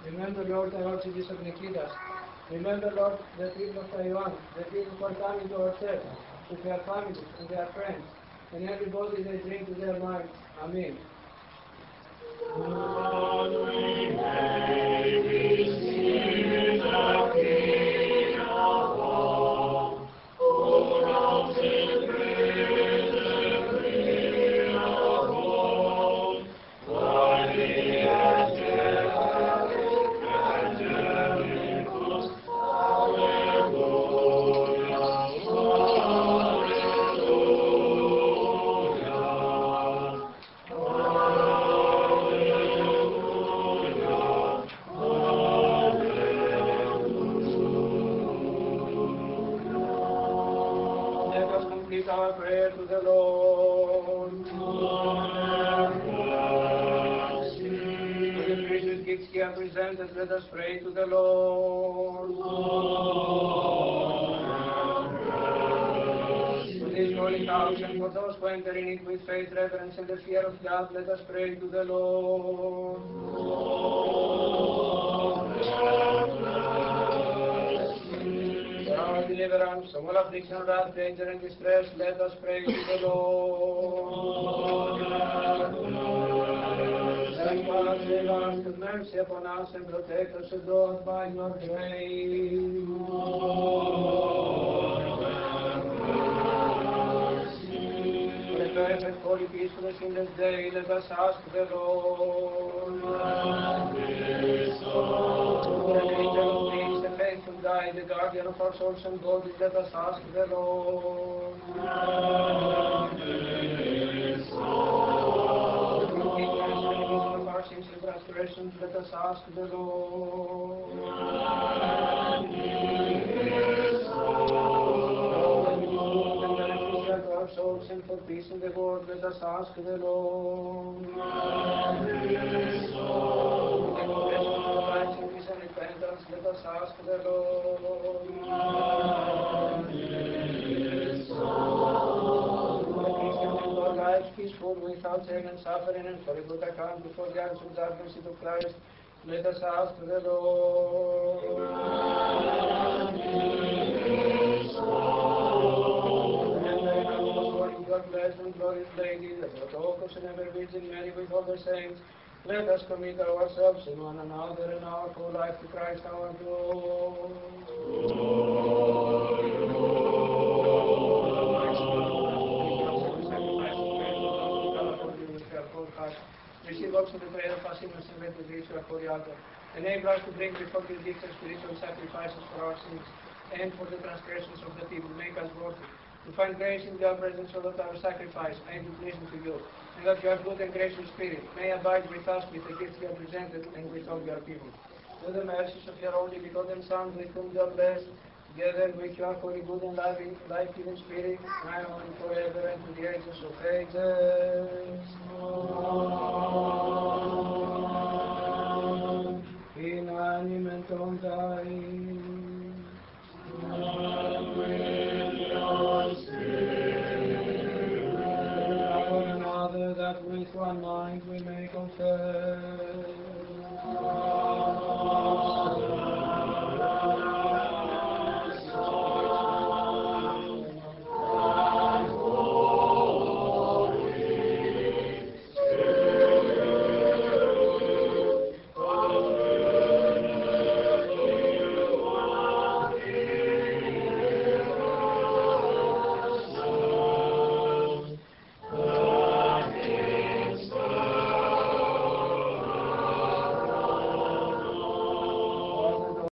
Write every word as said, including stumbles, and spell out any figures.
Remember, Lord, the orchards of Nikitas. Remember, Lord, the people of Taiwan, the people who are coming to our church, with their families and their friends, and everybody they bring to their minds. Amen. Lord, we may receive the King of all, who knows in prison free of all, for he has gathered angelic hosts. Alleluia, Let us complete our prayer to the Lord. For the precious gifts He has presented, let us pray to the Lord. For this holy house and for those who enter in it with faith, reverence, and the fear of God, let us pray to the Lord. For our deliverance from all affliction, wrath, danger, and distress, let us pray to the Lord. And God, save us, have mercy upon us, and protect us, O God, by your grace. For the perfect, holy, peaceful, and sinless day, let us ask the Lord. For an angel of peace, the faithful guide, the guardian of our souls and bodies, let us ask the Lord. For forgiveness and remission of our sins and transgressions, let us ask the Lord. To our souls and for peace in the world, let us ask the Lord. For the confession of our righteousness and repentance, let us ask the Lord. For the Christian and our lives peaceful, without sin and suffering, and for a good account before the eyes of judgment seat of Christ, let us ask the Lord. Your blessed and glorious Lady, the Protocos and ever Virgin Mary with all the saints, let us commit ourselves and one another and our whole life to Christ our Lord. Receive also the prayer of us sinners and let the grace of our holy altar. Enable us to bring before thee gifts and spiritual sacrifices for our sins and for the transgressions of the people. Make us worthy to find grace in your presence, so that our sacrifice may be pleasing to you, and that your good and gracious Spirit may abide with us with the gifts you have presented and with all your people. Through the mercies of your only begotten Son, with whom you are blessed, together with your holy, good, and loving, life-giving Spirit, now and forever, and to the ages of ages. Amen.